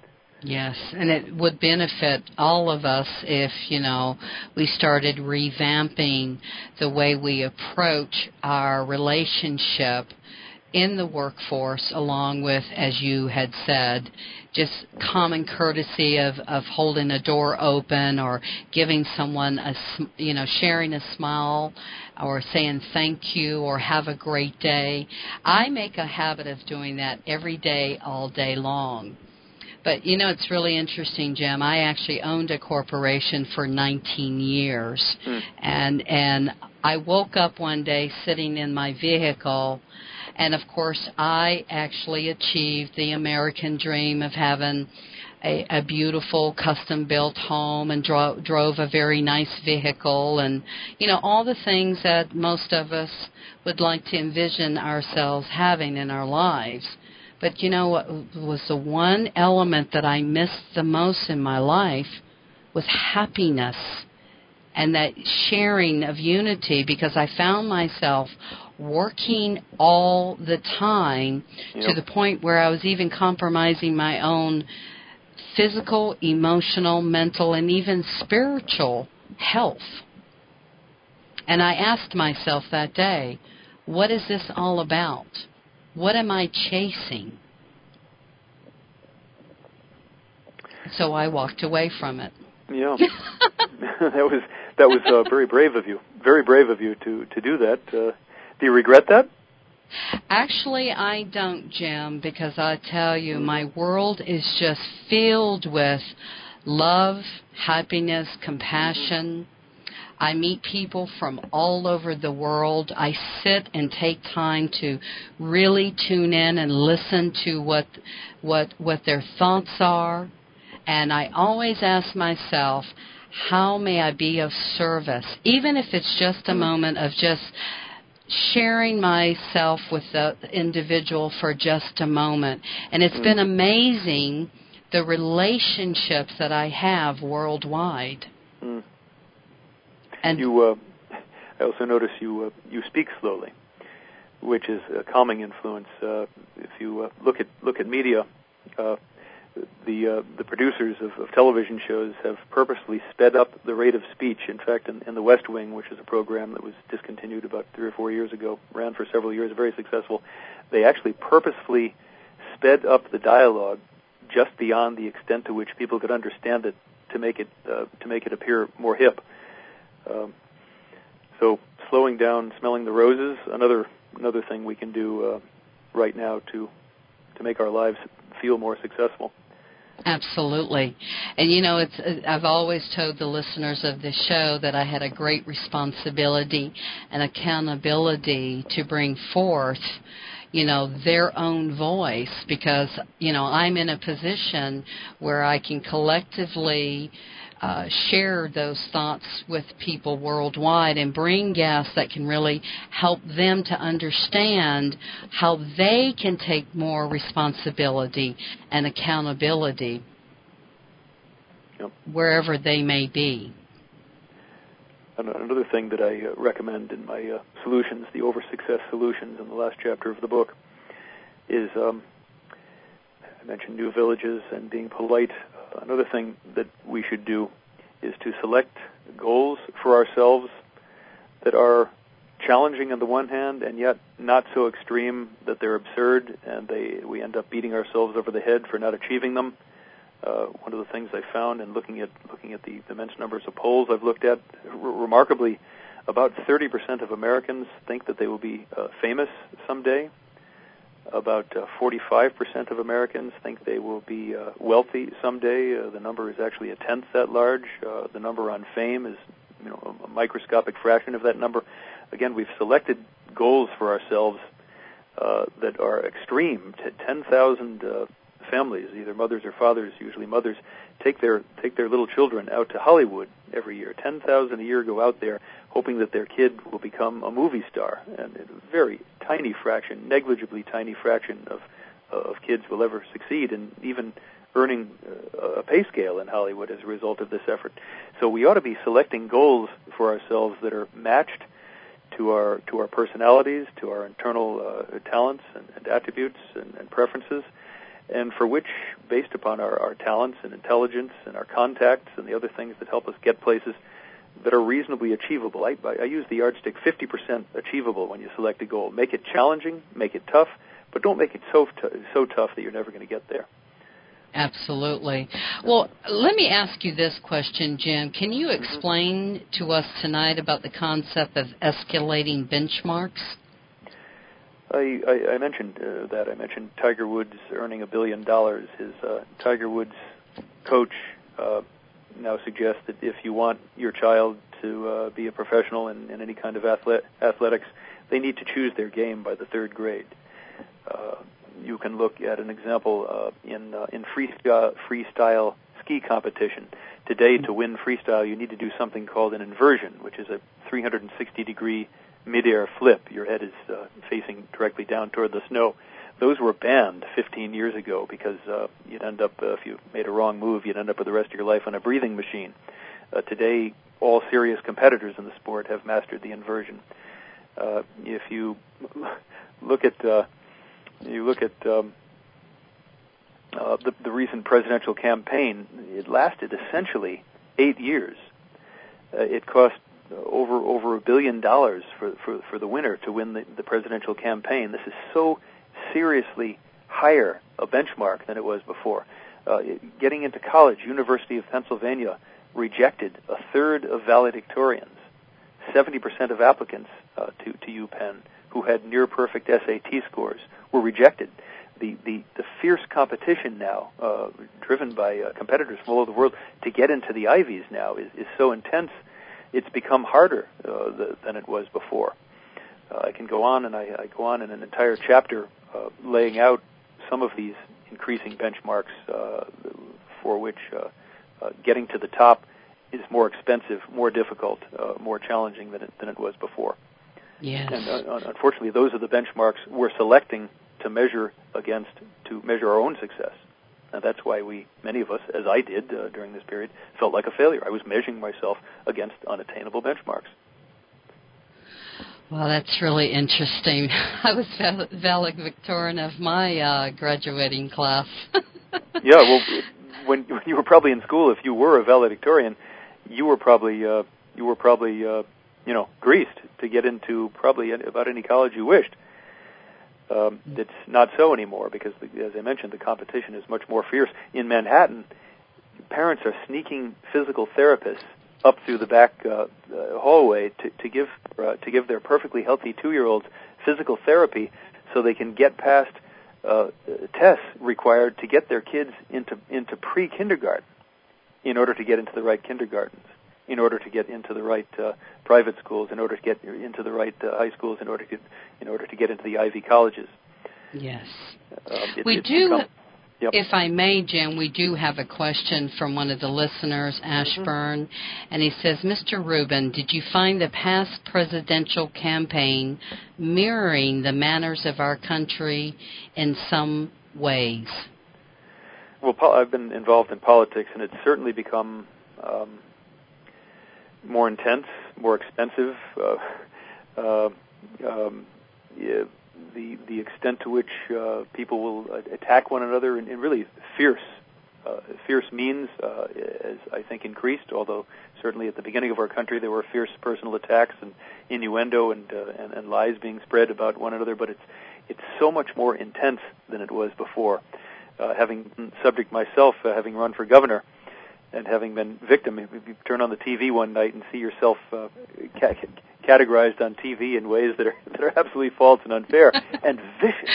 Yes, and it would benefit all of us if, you know, we started revamping the way we approach our relationship in the workforce, along with, as you had said, just common courtesy of, of holding a door open or giving someone a, you know, sharing a smile or saying thank you or have a great day. I make a habit of doing that every day, all day long. But, you know, it's really interesting, Jim. I actually owned a corporation for nineteen years. Mm. And, and I woke up one day sitting in my vehicle, and, of course, I actually achieved the American dream of having a, a beautiful custom-built home and dro- drove a very nice vehicle and, you know, all the things that most of us would like to envision ourselves having in our lives. But, you know, what was the one element that I missed the most in my life was happiness and that sharing of unity, because I found myself working all the time yep. to the point where I was even compromising my own physical, emotional, mental, and even spiritual health. And I asked myself that day, what is this all about? What am I chasing? So I walked away from it. Yeah, that was that was uh, very brave of you. Very brave of you to to do that. Uh, do you regret that? Actually, I don't, Jim, because I tell you, my world is just filled with love, happiness, compassion. I meet people from all over the world. I sit and take time to really tune in and listen to what what what their thoughts are. And I always ask myself, how may I be of service? Even if it's just a moment of just sharing myself with the individual for just a moment. And it's been amazing, the relationships that I have worldwide. Mm. And you, uh, I also notice you uh, you speak slowly, which is a calming influence. Uh, if you uh, look at look at media, uh, the uh, the producers of, of television shows have purposely sped up the rate of speech. In fact, in, in The West Wing, which is a program that was discontinued about three or four years ago, ran for several years, very successful, they actually purposefully sped up the dialogue just beyond the extent to which people could understand it to make it uh, to make it appear more hip. Um, so slowing down, smelling the roses, another another thing we can do uh, right now to to make our lives feel more successful. Absolutely. And, you know, it's I've always told the listeners of this show that I had a great responsibility and accountability to bring forth, you know, their own voice, because, you know, I'm in a position where I can collectively uh, share those thoughts with people worldwide and bring guests that can really help them to understand how they can take more responsibility and accountability yep. wherever they may be. Another thing that I uh, recommend in my uh, solutions, the Over Success Solutions in the last chapter of the book, is um, I mentioned new villages and being polite. Uh, another thing that we should do is to select goals for ourselves that are challenging on the one hand and yet not so extreme that they're absurd and they we end up beating ourselves over the head for not achieving them. Uh, one of the things I found in looking at looking at the immense numbers of polls I've looked at, r- remarkably, about thirty percent of Americans think that they will be uh, famous someday. About uh, forty-five percent of Americans think they will be uh, wealthy someday. Uh, the number is actually a tenth that large. Uh, the number on fame is, you know, a microscopic fraction of that number. Again, we've selected goals for ourselves uh, that are extreme. ten thousand uh, families, either mothers or fathers, usually mothers, take their take their little children out to Hollywood every year. ten thousand a year go out there hoping that their kid will become a movie star. And a very tiny fraction, negligibly tiny fraction of of kids will ever succeed in even earning a pay scale in Hollywood as a result of this effort. So we ought to be selecting goals for ourselves that are matched to our to our personalities, to our internal uh, talents and, and attributes and, and preferences, and for which, based upon our, our talents and intelligence and our contacts and the other things that help us get places, that are reasonably achievable. I, I use the yardstick fifty percent achievable when you select a goal. Make it challenging, make it tough, but don't make it so t- so tough that you're never going to get there. Absolutely. Well, let me ask you this question, Jim. Can you explain to us tonight about the concept of escalating benchmarks? I, I, I mentioned uh, that. I mentioned Tiger Woods earning a billion dollars. His uh, Tiger Woods coach uh, now suggests that if you want your child to uh, be a professional in, in any kind of athlete, athletics, they need to choose their game by the third grade. Uh, you can look at an example uh, in uh, in freestyle, freestyle ski competition. Today, to win freestyle, you need to do something called an inversion, which is a three hundred sixty degree mid-air flip. Your head is uh, facing directly down toward the snow. Those were banned fifteen years ago because uh, you'd end up, uh, if you made a wrong move, you'd end up with the rest of your life on a breathing machine. Uh, today, all serious competitors in the sport have mastered the inversion. Uh, if you look at uh, you look at um, uh, the, the recent presidential campaign, it lasted essentially eight years. Uh, it cost over over a billion dollars for, for, for the winner to win the, the presidential campaign. This is so seriously higher a benchmark than it was before. Uh, getting into college, University of Pennsylvania rejected a third of valedictorians. seventy percent of applicants uh, to, to UPenn who had near-perfect S A T scores were rejected. The, the, the fierce competition now, uh, driven by uh, competitors from all over the world to get into the Ivies now is, is so intense, it's become harder uh, the, than it was before. Uh, I can go on, and I, I go on in an entire chapter uh, laying out some of these increasing benchmarks uh, for which uh, uh, getting to the top is more expensive, more difficult, uh, more challenging than it, than it was before. Yes. And uh, unfortunately, those are the benchmarks we're selecting to measure against, to measure our own success. And that's why we, many of us, as I did uh, during this period, felt like a failure. I was measuring myself against unattainable benchmarks. Well, that's really interesting. I was valedictorian of my uh, graduating class. Yeah, well, when, when you were probably in school, if you were a valedictorian, you were probably uh, you were probably uh, you know greased to get into probably about any college you wished. Um, it's not so anymore because, as I mentioned, the competition is much more fierce. In Manhattan, parents are sneaking physical therapists up through the back uh, uh, hallway to, to give uh, to give their perfectly healthy two-year-olds physical therapy so they can get past uh, tests required to get their kids into into pre-kindergarten in order to get into the right kindergartens, in order to get into the right uh, private schools, in order to get into the right uh, high schools, in order to get, in order to get into the Ivy colleges. Yes. Um, it, we it's do, become, yep. If I may, Jim, we do have a question from one of the listeners, Ashburn, mm-hmm. and he says, Mister Rubin, did you find the past presidential campaign mirroring the manners of our country in some ways? Well, I've been involved in politics, and it's certainly become um, more intense, more expensive. Uh, uh, um, yeah, the the extent to which uh, people will attack one another in, in really fierce, uh, fierce means uh, has, I think, increased. Although certainly at the beginning of our country there were fierce personal attacks and innuendo and uh, and, and lies being spread about one another. But it's it's so much more intense than it was before. Uh, having subject myself, uh, having run for governor, and having been victim, if you turn on the T V one night and see yourself uh, ca- categorized on T V in ways that are that are absolutely false and unfair and vicious.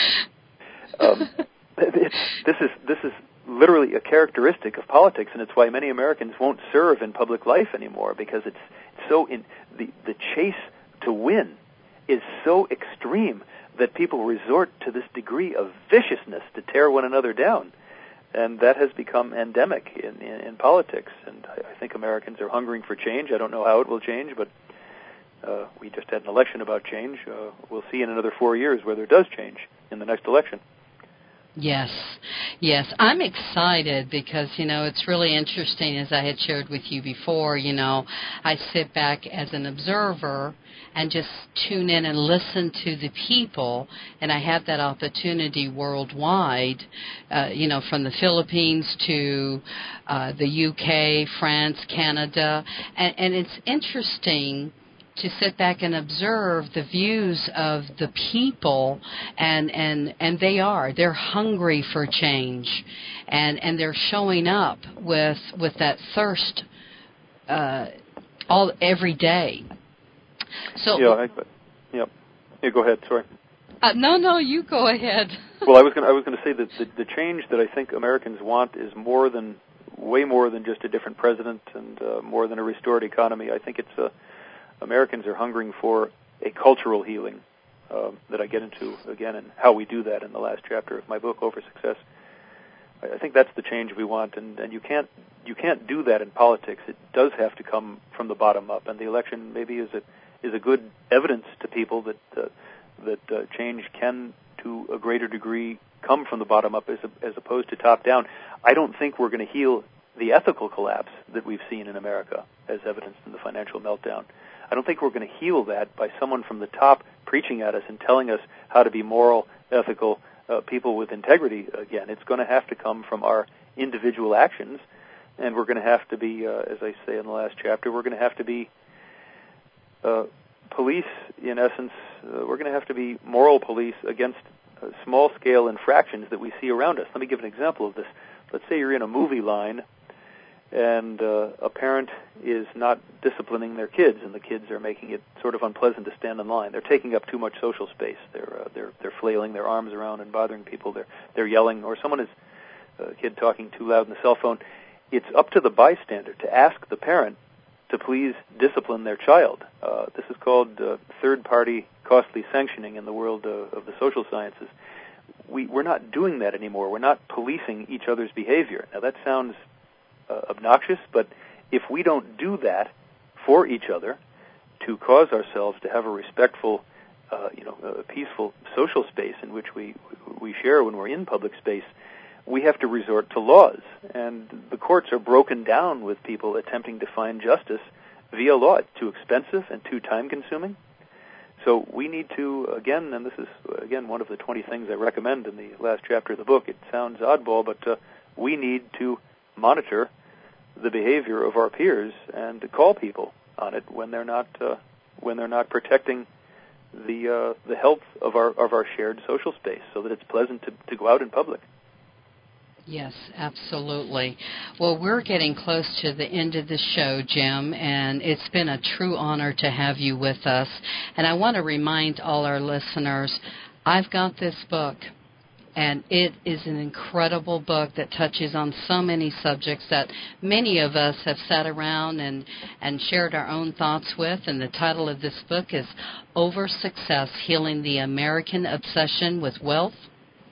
Um, it's, this is this is literally a characteristic of politics, and it's why many Americans won't serve in public life anymore, because it's so in the the chase to win is so extreme that people resort to this degree of viciousness to tear one another down. And that has become endemic in, in, in politics. And I, I think Americans are hungering for change. I don't know how it will change, but uh, we just had an election about change. Uh, we'll see in another four years whether it does change in the next election. Yes, yes. I'm excited because, you know, it's really interesting, as I had shared with you before, you know, I sit back as an observer and just tune in and listen to the people, and I have that opportunity worldwide, uh, you know, from the Philippines to uh, the U K, France, Canada, and, and it's interesting to sit back and observe the views of the people, and, and, and they are. They're hungry for change, and, and they're showing up with with that thirst uh, all every day. So yeah, I, yeah, yeah. Go ahead. Sorry. Uh, no, no, you go ahead. Well, I was going I was going to say that the, the change that I think Americans want is more than way more than just a different president and uh, more than a restored economy. I think it's a Americans are hungering for a cultural healing uh, that I get into again, and how we do that in the last chapter of my book, Over Success. I, I think that's the change we want, and, and you can't you can't do that in politics. It does have to come from the bottom up, and the election maybe is a is a good evidence to people that uh, that uh, change can, to a greater degree, come from the bottom up as a, as opposed to top down. I don't think we're going to heal the ethical collapse that we've seen in America, as evidenced in the financial meltdown. I don't think we're going to heal that by someone from the top preaching at us and telling us how to be moral, ethical uh, people with integrity again. It's going to have to come from our individual actions, and we're going to have to be, uh, as I say in the last chapter, we're going to have to be uh, police, in essence. Uh, we're going to have to be moral police against uh, small-scale infractions that we see around us. Let me give an example of this. Let's say you're in a movie line, and uh, a parent is not disciplining their kids, and the kids are making it sort of unpleasant to stand in line. They're taking up too much social space. They're uh, they're they're flailing their arms around and bothering people. They're they're yelling, or someone is a kid talking too loud on the cell phone. It's up to the bystander to ask the parent to please discipline their child. Uh, this is called uh, third-party costly sanctioning in the world uh, of the social sciences. We we're not doing that anymore. We're not policing each other's behavior. Now that sounds Uh, obnoxious, but if we don't do that for each other to cause ourselves to have a respectful, uh, you know, a peaceful social space in which we we share when we're in public space, we have to resort to laws. And the courts are broken down with people attempting to find justice via law. It's too expensive and too time-consuming. So we need to, again, and this is, again, one of the twenty things I recommend in the last chapter of the book. It sounds oddball, but uh, we need to monitor the behavior of our peers and to call people on it when they're not uh, when they're not protecting the uh, the health of our of our shared social space, so that it's pleasant to, to go out in public. Yes, absolutely. Well, we're getting close to the end of the show, Jim, and it's been a true honor to have you with us. And I want to remind all our listeners, I've got this book. And it is an incredible book that touches on so many subjects that many of us have sat around and, and shared our own thoughts with. And the title of this book is Over Success, Healing the American Obsession with Wealth,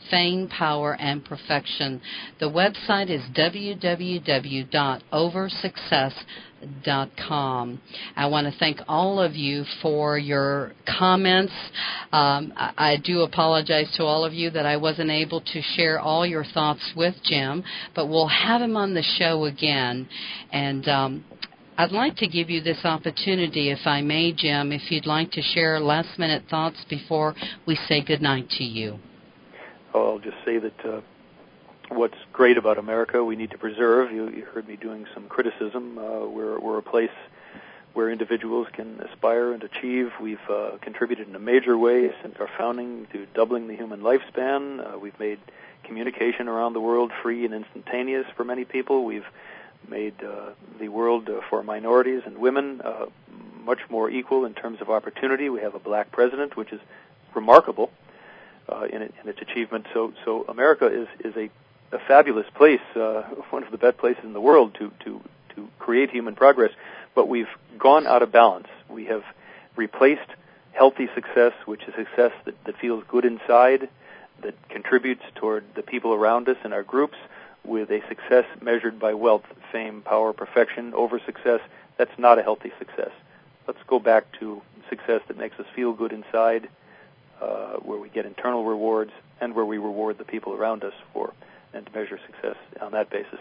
fame, power, and perfection. The website is w w w dot over success dot com. I want to thank all of you for your comments. Um, I, I do apologize to all of you that I wasn't able to share all your thoughts with Jim, but we'll have him on the show again. And um, I'd like to give you this opportunity, if I may, Jim, if you'd like to share last-minute thoughts before we say goodnight to you. Oh, I'll just say that uh, what's great about America we need to preserve. You, you heard me doing some criticism. Uh, we're, we're a place where individuals can aspire and achieve. We've uh, contributed in a major way since our founding to doubling the human lifespan. Uh, we've made communication around the world free and instantaneous for many people. We've made uh, the world uh, for minorities and women uh, much more equal in terms of opportunity. We have a black president, which is remarkable uh, in, it, in its achievement. So, so America is is a, a fabulous place, uh, one of the best places in the world to to to create human progress. But we've gone out of balance. We have replaced healthy success, which is success that, that feels good inside, that contributes toward the people around us and our groups, with a success measured by wealth, fame, power, perfection, over success. That's not a healthy success. Let's go back to success that makes us feel good inside, uh, where we get internal rewards, and where we reward the people around us for and to measure success on that basis.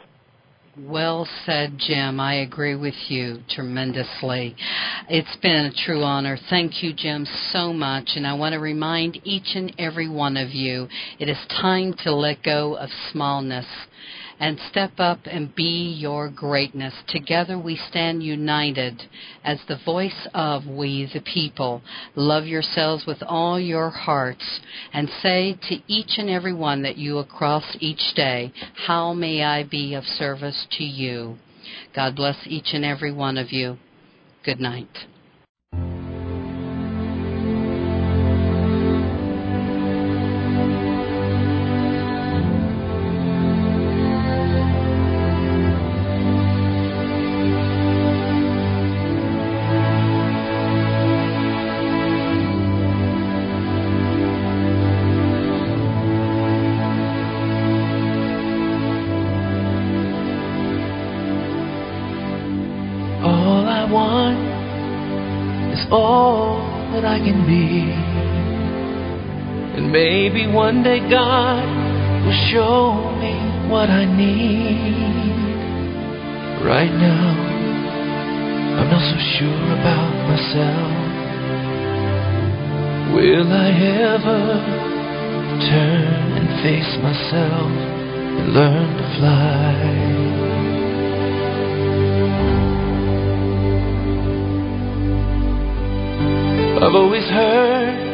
Well said, Jim. I agree with you tremendously. It's been a true honor. Thank you, Jim, so much. And I want to remind each and every one of you, it is time to let go of smallness and step up and be your greatness. Together we stand united as the voice of we the people. Love yourselves with all your hearts and say to each and every one that you cross each day, how may I be of service to you? God bless each and every one of you. Good night. All I want is all that I can be. And maybe one day God will show me what I need. Right now, I'm not so sure about myself. Will I ever turn and face myself and learn to fly? I've always heard